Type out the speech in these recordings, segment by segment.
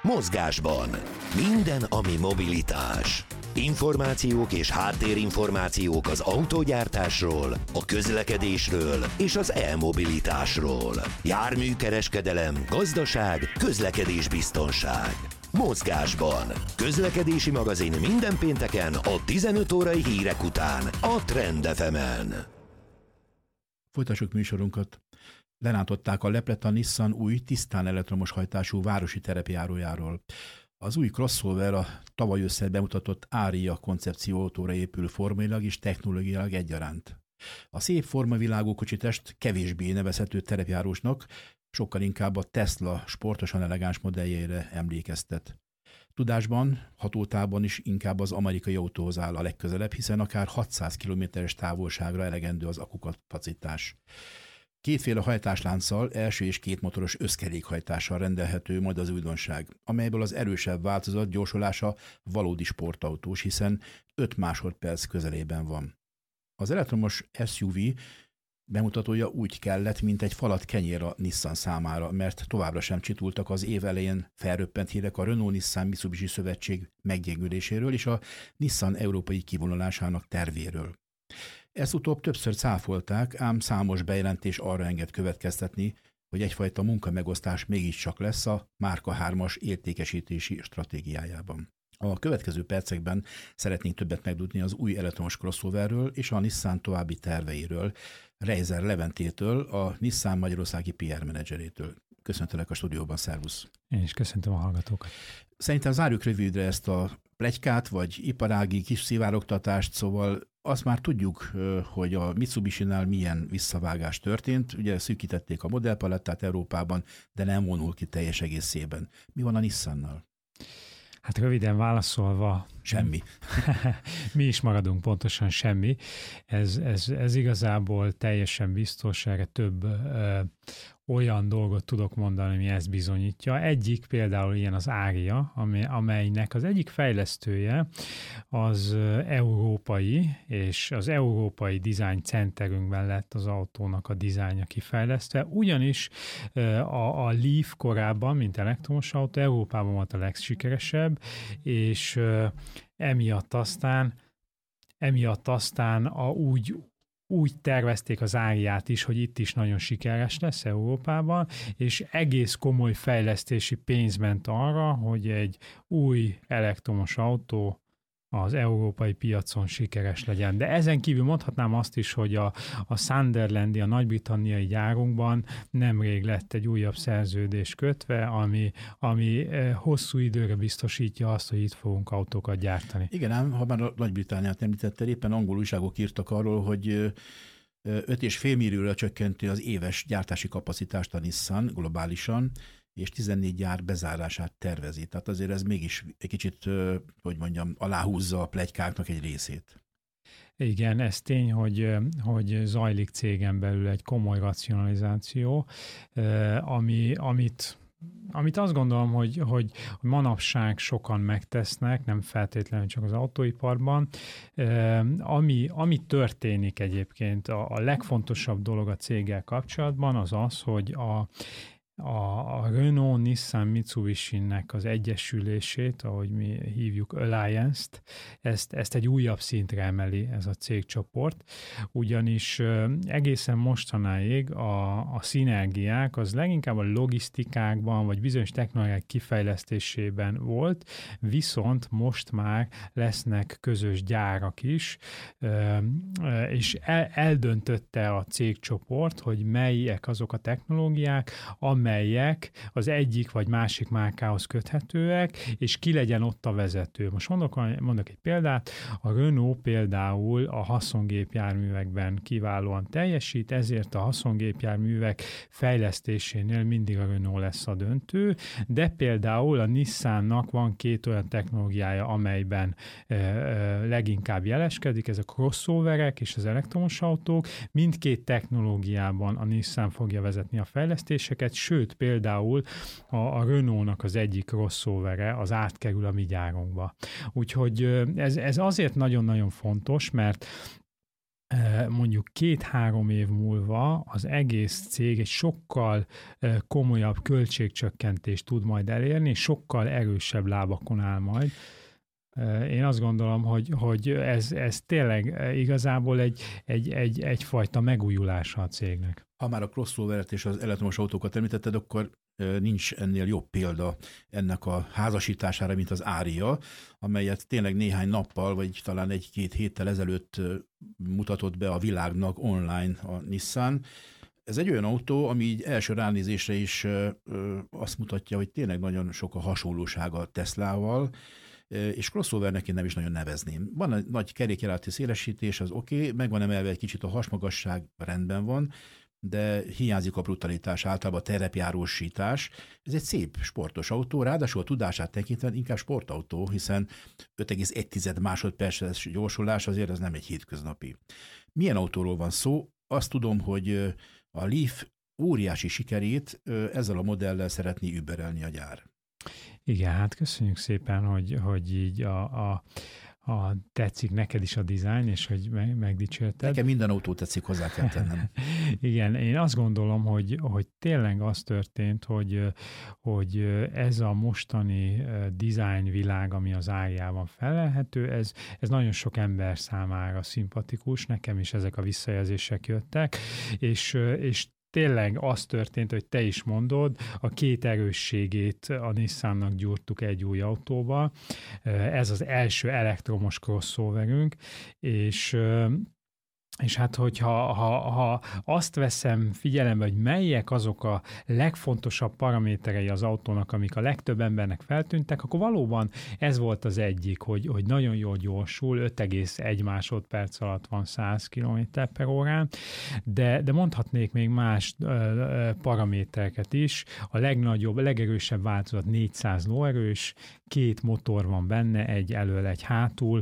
Mozgásban. Minden, ami mobilitás. Információk és háttérinformációk az autógyártásról, a közlekedésről és az e-mobilitásról. Járműkereskedelem, gazdaság, közlekedésbiztonság. Mozgásban. Közlekedési magazin minden pénteken a 15 órai hírek után a Trend FM-en. Folytassuk műsorunkat. Lerántották a leplet a Nissan új, tisztán elektromos hajtású városi terepjárójáról. Az új crossover a tavaly ősszel bemutatott Aria koncepcióautóra épül formailag és technológiailag egyaránt. A szép formavilágú kocsitest kevésbé nevezhető terepjárósnak, sokkal inkább a Tesla sportosan elegáns modelljeire emlékeztet. Tudásban, hatótávban is inkább az amerikai autóhoz áll a legközelebb, hiszen akár 600 km-es távolságra elegendő az akkukapacitás. Kétféle hajtáslánccal, első és kétmotoros összkerékhajtással rendelhető majd az újdonság, amelyből az erősebb változat gyorsulása valódi sportautós, hiszen 5 másodperc közelében van. Az elektromos SUV bemutatója úgy kellett, mint egy falat kenyér a Nissan számára, mert továbbra sem csitultak az év elején felröppent hírek a Renault-Nissan-Mitsubishi szövetség meggyengüléséről és a Nissan európai kivonulásának tervéről. Ezt utóbb többször cáfolták, ám számos bejelentés arra enged következtetni, hogy egyfajta munkamegosztás mégiscsak lesz a Márka 3-as értékesítési stratégiájában. A következő percekben szeretnénk többet megtudni az új elektromos crossoverről és a Nissan további terveiről, Reiser Leventétől, a Nissan magyarországi PR menedzserétől. Köszöntelek a stúdióban, szervusz! Én is köszöntöm a hallgatókat. Szerintem zárjuk rövidre ezt a pletykát, vagy iparági kis szivárogtatást, szóval azt már tudjuk, hogy a Mitsubishi-nál milyen visszavágás történt. Ugye szűkítették a modellpalettát Európában, de nem vonul ki teljes egészében. Mi van a Nissannal? Hát röviden válaszolva, mi is maradunk pontosan semmi. Ez igazából teljesen biztos, erre több olyan dolgot tudok mondani, ami ezt bizonyítja. Egyik például ilyen az Aria, amelynek az egyik fejlesztője az európai, és az európai design centerünkben lett az autónak a dizájnja kifejlesztve. Ugyanis a Leaf korábban, mint elektromos autó, Európában volt a legsikeresebb, és emiatt aztán úgy tervezték az Ariát is, hogy itt is nagyon sikeres lesz Európában, és egész komoly fejlesztési pénz ment arra, hogy egy új elektromos autó az európai piacon sikeres legyen. De ezen kívül mondhatnám azt is, hogy a Sunderlandi, a nagy-britanniai gyárunkban nemrég lett egy újabb szerződés kötve, ami hosszú időre biztosítja azt, hogy itt fogunk autókat gyártani. Igen, ám, ha már a Nagy-Britanniát említetted, éppen angol újságok írtak arról, hogy 5,5 millióra csökkenti az éves gyártási kapacitást a Nissan globálisan, és 14 gyár bezárását tervezi. Tehát azért ez mégis egy kicsit, aláhúzza a pletykáknak egy részét. Igen, ez tény, hogy zajlik cégen belül egy komoly racionalizáció, amit azt gondolom, hogy manapság sokan megtesznek, nem feltétlenül csak az autóiparban. Ami történik egyébként, a legfontosabb dolog a céggel kapcsolatban az az, hogy a Renault, Nissan, Mitsubishi-nek az egyesülését, ahogy mi hívjuk Alliance-t, ezt egy újabb szintre emeli ez a cégcsoport, ugyanis egészen mostanáig a szinergiák az leginkább a logisztikákban, vagy bizonyos technológiák kifejlesztésében volt, viszont most már lesznek közös gyárak is, és eldöntötte a cégcsoport, hogy melyek azok a technológiák, amelyek az egyik vagy másik márkához köthetőek, és ki legyen ott a vezető. Most mondok egy példát, a Renault például a haszongépjárművekben kiválóan teljesít, ezért a haszongépjárművek fejlesztésénél mindig a Renault lesz a döntő, de például a Nissannak van 2 olyan technológiája, amelyben leginkább jeleskedik, ez a crossoverek és az elektromos autók. Mindkét technológiában a Nissan fogja vezetni a fejlesztéseket, sőt például a Renault-nak az egyik crossovere az átkerül a mi gyárunkba. Úgyhogy ez azért nagyon-nagyon fontos, mert mondjuk 2-3 év múlva az egész cég egy sokkal komolyabb költségcsökkentést tud majd elérni, és sokkal erősebb lábakon áll majd. Én azt gondolom, hogy ez tényleg igazából egyfajta megújulása a cégnek. Ha már a crossover-et és az elektromos autókat említetted, akkor nincs ennél jobb példa ennek a házasítására, mint az Aria, amelyet tényleg néhány nappal, vagy talán 1-2 héttel ezelőtt mutatott be a világnak online a Nissan. Ez egy olyan autó, ami így első ránézésre is azt mutatja, hogy tényleg nagyon sok a hasonlósága a Teslával, és crossovernek én nem is nagyon nevezném. Van egy nagy kerékjárati szélesítés, az oké, megvan emelve egy kicsit a hasmagasság, rendben van, de hiányzik a brutalitás, általában a terepjárósítás. Ez egy szép sportos autó, ráadásul a tudását tekintve inkább sportautó, hiszen 5,1 másodperces gyorsulás azért az nem egy hétköznapi. Milyen autóról van szó? Azt tudom, hogy a Leaf óriási sikerét ezzel a modellel szeretné überelni a gyár. Igen, hát köszönjük szépen, hogy így tetszik neked is a dizájn, és hogy megdicsérted. Nekem minden autó tetszik, hozzá kell tennem. Igen, én azt gondolom, hogy tényleg az történt, hogy ez a mostani design világ, ami az Ariában felelhető, ez nagyon sok ember számára szimpatikus, nekem is ezek a visszajelzések jöttek, és tényleg az történt, hogy te is mondod, a 2 erősségét a Nissannak gyúrtuk egy új autóba. Ez az első elektromos crossoverünk, és hát, hogyha azt veszem figyelembe, hogy melyek azok a legfontosabb paraméterei az autónak, amik a legtöbb embernek feltűntek, akkor valóban ez volt az egyik, hogy nagyon jól gyorsul, 5,1 másodperc alatt van 100 km/h, de mondhatnék még más paramétereket is. A legnagyobb, legerősebb változat 400 lóerős, 2 motor van benne, egy elől, egy hátul.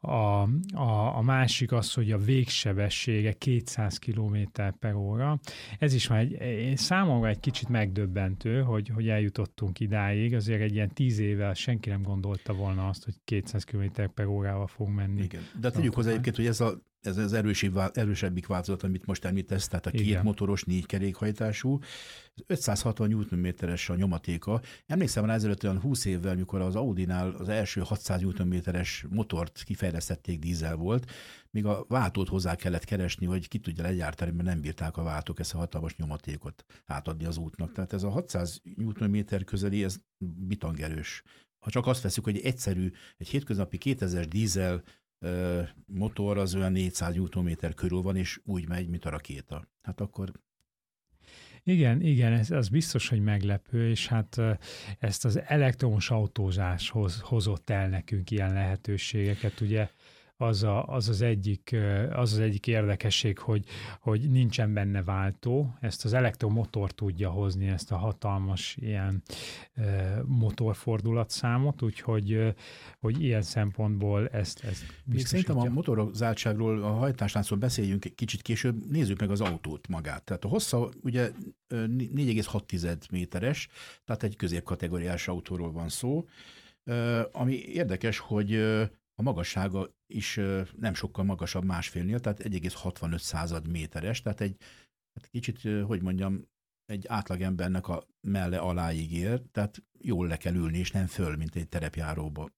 A másik az, hogy a végsebessége 200 km/h. Ez is már számomra egy kicsit megdöbbentő, hogy eljutottunk idáig. Azért egy ilyen 10 éve senki nem gondolta volna azt, hogy 200 km/h-val fog menni. Igen. De tegyük hozzá egyébként, hogy ez az erősebbik változat, amit most említesz, tehát a 2 motoros, 4 kerékhajtású, 560 Nm-es a nyomatéka. Emlékszem rá ezelőtt olyan 20 évvel, mikor az Audinál az első 600 Nm-es motort kifejlesztették, dízel volt, míg a váltót hozzá kellett keresni, hogy ki tudja legyártani, mert nem bírták a váltók ezt a hatalmas nyomatékot átadni az útnak. Tehát ez a 600 Nm közeli, ez bitangerős. Ha csak azt veszük, hogy egyszerű, egy hétköznapi 2000-es dízel motor az olyan 400 Nm körül van, és úgy megy, mint a rakéta. Hát akkor... Igen, ez biztos, hogy meglepő, és hát ezt az elektromos autózáshoz hozott el nekünk ilyen lehetőségeket, ugye az egyik érdekesség, hogy nincsen benne váltó, ezt az elektromotor tudja hozni, ezt a hatalmas ilyen motorfordulatszámot, úgyhogy ilyen szempontból ezt biztosítja. Szerintem a motorozáltságról, a hajtásláncról beszéljünk kicsit később, nézzük meg az autót magát. Tehát a hossza ugye 4,6 méteres, tehát egy középkategóriás autóról van szó, ami érdekes, hogy a magassága is nem sokkal magasabb másfélnél, tehát 1,65 méteres, tehát egy kicsit, hogy mondjam, egy átlagembernek a melle aláig ér, tehát jól le kell ülni, és nem föl, mint egy terepjáróba.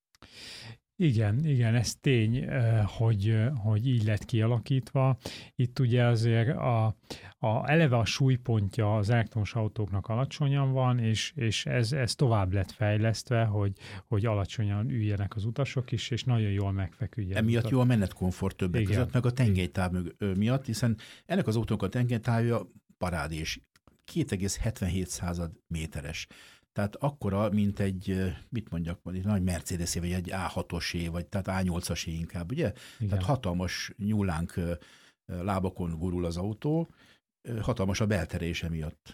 Igen, ez tény, hogy így lett kialakítva. Itt ugye azért eleve a súlypontja az elektromos autóknak alacsonyan van, és ez tovább lett fejlesztve, hogy alacsonyan üljenek az utasok is, és nagyon jól megfeküdjenek. Emiatt jó a menetkomfort többek között, meg a tengelytáv miatt, hiszen ennek az autónak a tengelytávja parádés, 2,77 méteres. Tehát akkora, mint egy, mit mondjak, egy nagy Mercedes-é, vagy egy A6-osé, vagy tehát A8-asé inkább, ugye? Igen. Tehát hatalmas nyúlánk lábakon gurul az autó, hatalmas a belterése miatt.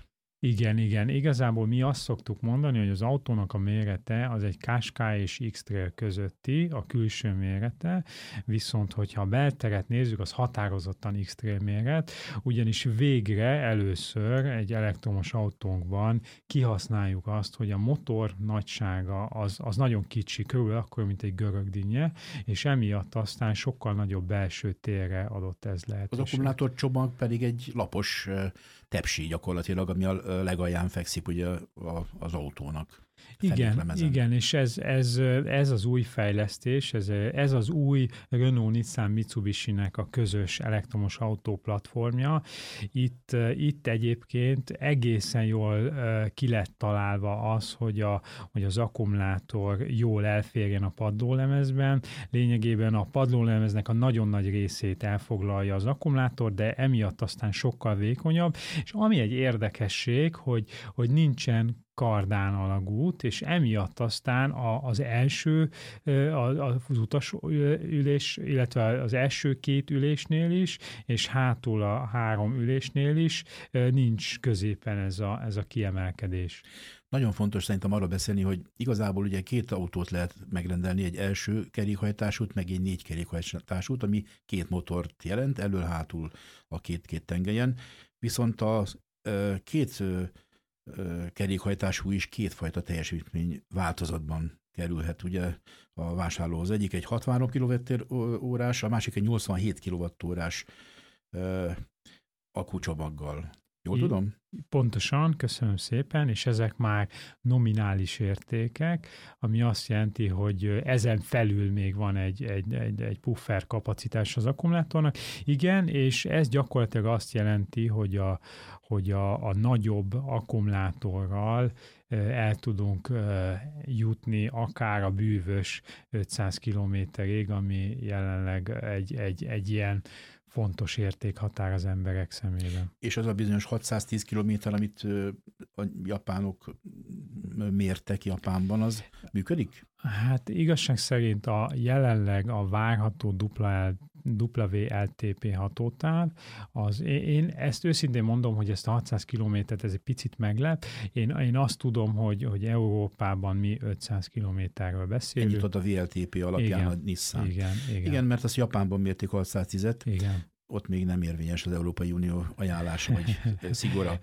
Igen. Igazából mi azt szoktuk mondani, hogy az autónak a mérete az egy Qashqai és X-Trail közötti, a külső mérete, viszont hogyha a belteret nézzük, az határozottan X-Trail méret, ugyanis végre először egy elektromos autónkban kihasználjuk azt, hogy a motor nagysága az nagyon kicsi, körülbelül akkor, mint egy görögdinnye, és emiatt aztán sokkal nagyobb belső térre adott ez lehetőség. Az akkumulátor csomag pedig egy lapos tepsi gyakorlatilag, ami a legalján fekszik ugye az autónak. Igen, és ez az új fejlesztés, ez az új Renault-Nissan Mitsubishi-nek a közös elektromos autó platformja. Itt egyébként egészen jól ki lett találva az, hogy az akkumulátor jól elférjen a padlólemezben. Lényegében a padlólemeznek a nagyon nagy részét elfoglalja az akkumulátor, de emiatt aztán sokkal vékonyabb, és ami egy érdekesség, hogy nincsen kardán alagút, és emiatt aztán az első, az utasülés, illetve az első 2 ülésnél is, és hátul a 3 ülésnél is nincs középen ez a kiemelkedés. Nagyon fontos szerintem arra beszélni, hogy igazából ugye 2 autót lehet megrendelni, egy első kerékhajtásút, meg egy 4 kerékhajtásút, ami 2 motort jelent, elől-hátul a két tengelyen, viszont a 2 kerékhajtású is 2 fajta teljesítmény változatban kerülhet ugye a vásárlóhoz. Egyik egy 63 kWh, a másik egy 87 kWh akkucsomaggal. Jól tudom? Pontosan, köszönöm szépen, és ezek már nominális értékek, ami azt jelenti, hogy ezen felül még van egy puffer kapacitás az akkumulátornak. Igen, és ez gyakorlatilag azt jelenti, hogy a nagyobb akkumulátorral el tudunk jutni akár a bűvös 500 kilométerig, ami jelenleg egy ilyen fontos értékhatár az emberek szemében. És az a bizonyos 610 kilométer, amit a japánok mértek Japánban, az működik? Hát igazság szerint jelenleg a várható WLTP hatótáv, én ezt őszintén mondom, hogy ezt a 600 kilométert ez egy picit meglep. Én azt tudom, hogy Európában mi 500 kilométerről beszélünk. Ennyit ad a VLTP alapján igen, a Nissan. Igen, mert azt Japánban mérték 610-et. Igen. Ott még nem érvényes az Európai Unió ajánlása vagy szigora.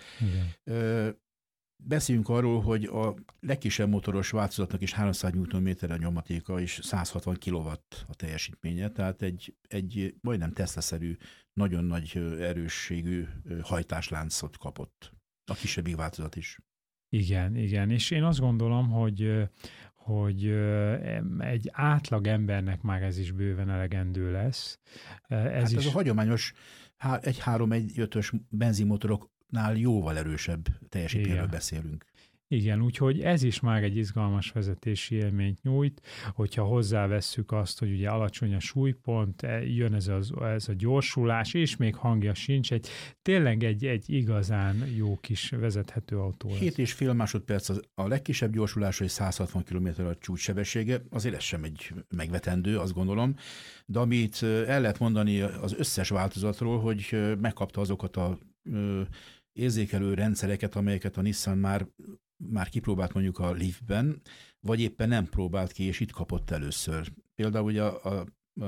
Beszéljünk arról, hogy a legkisebb motoros változatnak is 300 Nm a nyomatéka és 160 kW a teljesítménye, tehát egy majdnem Tesla-szerű, nagyon nagy erősségű hajtásláncot kapott. A kisebbik változat is. Igen, és én azt gondolom, hogy egy átlag embernek már ez is bőven elegendő lesz. Ez a hagyományos 1.3-1.5-ös benzinmotoroknál jóval erősebb teljesítményről beszélünk. Igen, úgyhogy ez is már egy izgalmas vezetési élményt nyújt, hogyha hozzávesszük azt, hogy ugye alacsony a súlypont, jön ez a gyorsulás, és még hangja sincs, tényleg egy igazán jó kis vezethető autó lesz. 7,5 másodperc a legkisebb gyorsulás, és 160 km a csúcssebessége, azért ez sem egy megvetendő, azt gondolom, de amit el lehet mondani az összes változatról, hogy megkapta azokat a érzékelő rendszereket, amelyeket a Nissan már kipróbált mondjuk a Leafben, vagy éppen nem próbált ki, és itt kapott először. Például ugye a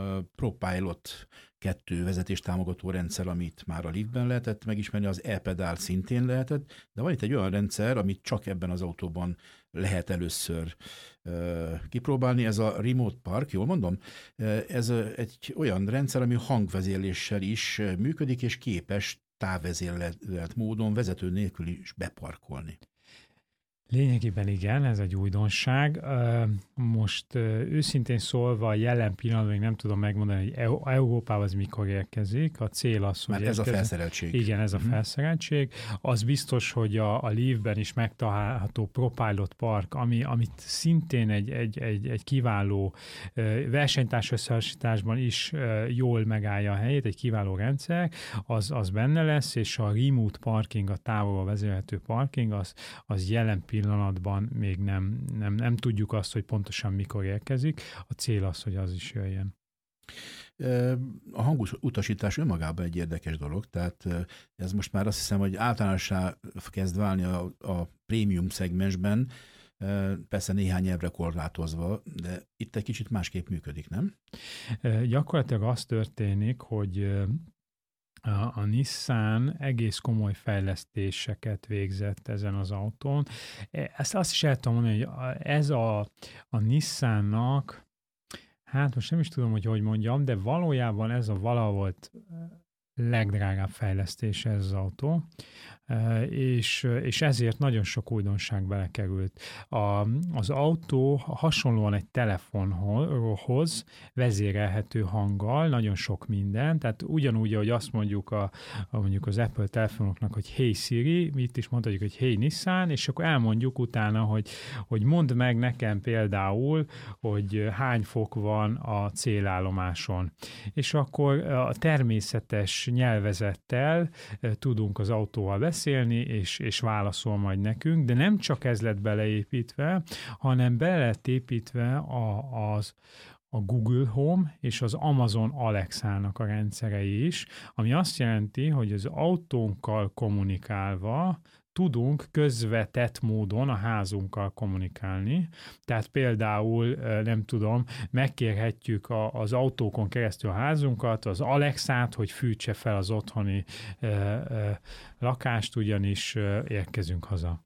ProPilot 2 vezetéstámogató rendszer, amit már a Leafben lehetett megismerni, az e-pedál szintén lehetett, de van itt egy olyan rendszer, amit csak ebben az autóban lehet először kipróbálni, ez a Remote Park, jól mondom? Ez egy olyan rendszer, ami hangvezérléssel is működik, és képes távvezérlelt módon vezető nélkül is beparkolni. Lényegében igen, ez egy újdonság. Most őszintén szólva jelen pillanatban még nem tudom megmondani, hogy Európában az mikor érkezik. A cél az, hogy... Mert ez a felszereltség. Igen, ez a felszereltség. Az biztos, hogy a Leafben is megtalálható ProPilot Park, amit szintén egy kiváló versenytárs összehasonlításban is jól megállja a helyét, egy kiváló rendszer, az benne lesz, és a Remote Parking, a távolról vezérhető parking, az jelen pillanatban még nem tudjuk azt, hogy pontosan mikor érkezik. A cél az, hogy az is jöjjön. A hangutasítás önmagában egy érdekes dolog, tehát ez most már azt hiszem, hogy általánossá kezd válni a prémium szegmensben, persze néhány nyelvre korlátozva, de itt egy kicsit másképp működik, nem? Gyakorlatilag az történik, hogy a Nissan egész komoly fejlesztéseket végzett ezen az autón. Ezt azt is el tudom mondani, hogy ez a Nissannak, hát most nem is tudom, hogy mondjam, de valójában ez a valahol legdrágább fejlesztése ez az autó, és ezért nagyon sok újdonság belekerült. Az autó hasonlóan egy telefonhoz vezérelhető hanggal, nagyon sok minden, tehát ugyanúgy, ahogy azt mondjuk mondjuk az Apple telefonoknak, hogy Hey Siri, mi itt is mondhatjuk, hogy Hey Nissan, és akkor elmondjuk utána, hogy mondd meg nekem például, hogy hány fok van a célállomáson. És akkor a természetes nyelvezettel tudunk az autóval beszélni, és válaszol majd nekünk, de nem csak ez lett beleépítve, hanem bele lett építve a Google Home és az Amazon Alexa-nak a rendszerei is, ami azt jelenti, hogy az autónkkal kommunikálva tudunk közvetett módon a házunkkal kommunikálni. Tehát például, nem tudom, megkérhetjük az autókon keresztül a házunkat, az Alexát, hogy fűtse fel az otthoni lakást, ugyanis érkezünk haza.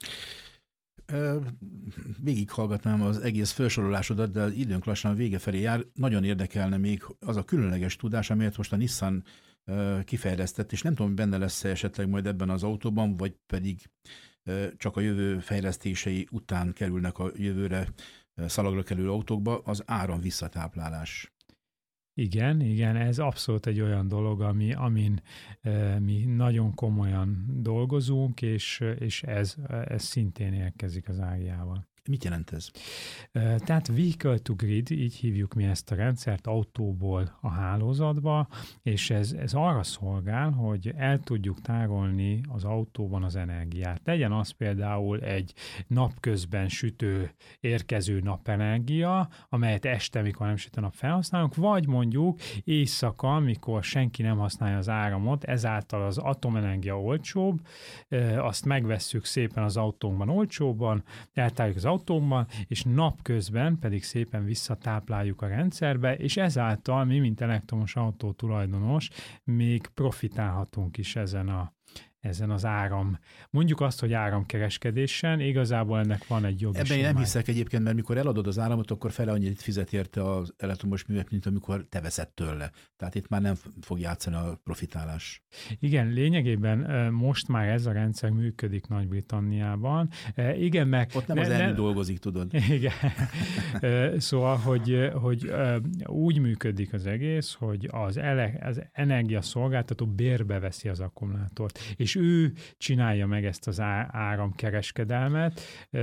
Végighallgatnám az egész felsorolásodat, de az időnk lassan vége felé jár. Nagyon érdekelne még az a különleges tudás, amelyet most a Nissan kifejlesztett, és nem tudom, hogy benne lesz esetleg majd ebben az autóban, vagy pedig csak a jövő fejlesztései után kerülnek a jövőre szalagra kerülő autókba, az áram visszatáplálás. Igen, ez abszolút egy olyan dolog, amin mi nagyon komolyan dolgozunk, és ez szintén érkezik az áriával. Mit jelent ez? Tehát Vehicle to Grid, így hívjuk mi ezt a rendszert, autóból a hálózatba, és ez arra szolgál, hogy el tudjuk tárolni az autóban az energiát. Legyen az például egy napközben sütő, érkező napenergia, amelyet este, mikor nem süt a nap, felhasználunk, vagy mondjuk éjszaka, mikor senki nem használja az áramot, ezáltal az atomenergia olcsóbb, azt megvesszük szépen az autónkban olcsóbban, eltárjuk az autóban, és napközben pedig szépen visszatápláljuk a rendszerbe, és ezáltal mi, mint elektromos autó tulajdonos, még profitálhatunk is ezen az áram. Mondjuk azt, hogy áramkereskedésen, igazából ennek van egy jogi Ebben én nem hiszek egyébként, mert mikor eladod az áramot, akkor fele annyit fizet érte az elektromos művek, mint amikor te veszed tőle. Tehát itt már nem fog játszani a profitálás. Igen, lényegében most már ez a rendszer működik Nagy-Britanniában. Igen, meg... Ott nem az ENI dolgozik, tudod. Igen. Szóval, hogy úgy működik az egész, hogy az energiaszolgáltató bérbe veszi az akkumulátort, és ő csinálja meg ezt az áramkereskedelmet,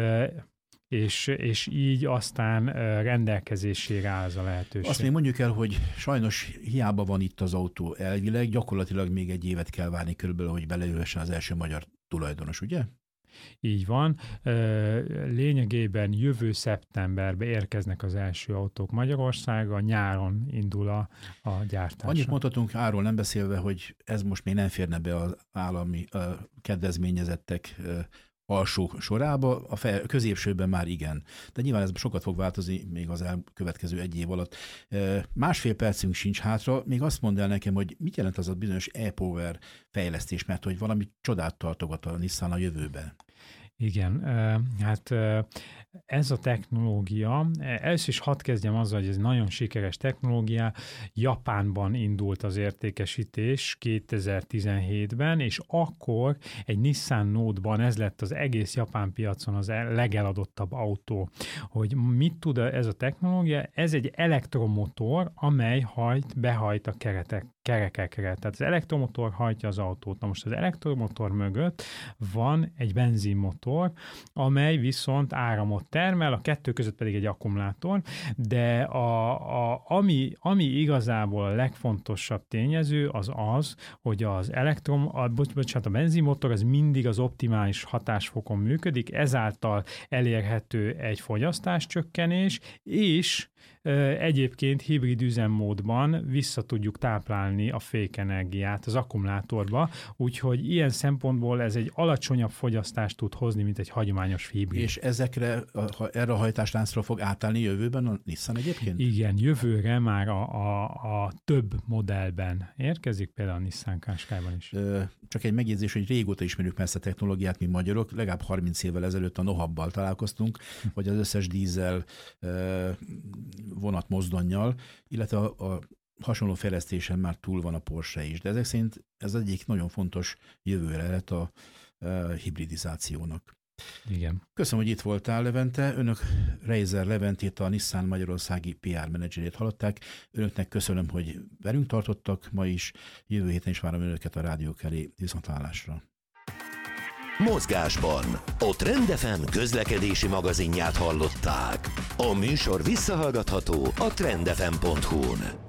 és így aztán rendelkezésére áll az a lehetőség. Azt még mondjuk el, hogy sajnos hiába van itt az autó elvileg, gyakorlatilag még egy évet kell várni körülbelül, hogy beleülhessen az első magyar tulajdonos, ugye? Így van. Lényegében jövő szeptemberben érkeznek az első autók Magyarországra, nyáron indul a gyártás. Annyit mondhatunk áról nem beszélve, hogy ez most még nem férne be az állami kedvezményezettek alsó sorába, a középsőben már igen. De nyilván ez sokat fog változni még az elkövetkező egy év alatt. Másfél percünk sincs hátra, még azt mondd el nekem, hogy mit jelent az a bizonyos e-power fejlesztés, mert hogy valami csodát tartogat a Nissan a jövőben. Igen, hát ez a technológia, először is hadd kezdjem azzal, hogy ez nagyon sikeres technológia, Japánban indult az értékesítés 2017-ben, és akkor egy Nissan Note-ban ez lett az egész japán piacon az legeladottabb autó. Hogy mit tud ez a technológia? Ez egy elektromotor, amely behajt a kerekekre. Tehát az elektromotor hajtja az autót. Na most az elektromotor mögött van egy benzinmotor, amely viszont áramot villamot termel, a kettő között pedig egy akkumulátor, de ami igazából a legfontosabb tényező az, hogy a benzinmotor az mindig az optimális hatásfokon működik, ezáltal elérhető egy fogyasztáscsökkenés, és egyébként hibrid üzemmódban vissza tudjuk táplálni a fékenergiát az akkumulátorba, úgyhogy ilyen szempontból ez egy alacsonyabb fogyasztást tud hozni, mint egy hagyományos hibrid. És erre a hajtásláncra fog átállni jövőben a Nissan egyébként? Igen, jövőre már a több modellben érkezik, például a Nissan Qashqai-ban is. Csak egy megjegyzés, hogy régóta ismerjük már ezt a technológiát, mi magyarok, legalább 30 évvel ezelőtt a Nohabbal találkoztunk, vagy az összes dízel vonatmozdonnyal, illetve a hasonló fejlesztésen már túl van a Porsche is. De ezek szerint ez egyik nagyon fontos jövőre lett a hibridizációnak. Igen. Köszönöm, hogy itt voltál, Levente. Önök Reiser Leventét, a Nissan magyarországi PR menedzserét hallották. Önöknek köszönöm, hogy velünk tartottak ma is. Jövő héten is várom önöket a rádiók elé. Viszontlátásra. Mozgásban a Trend FM közlekedési magazinját hallották. A műsor visszahallgatható a trendfm.hu-n.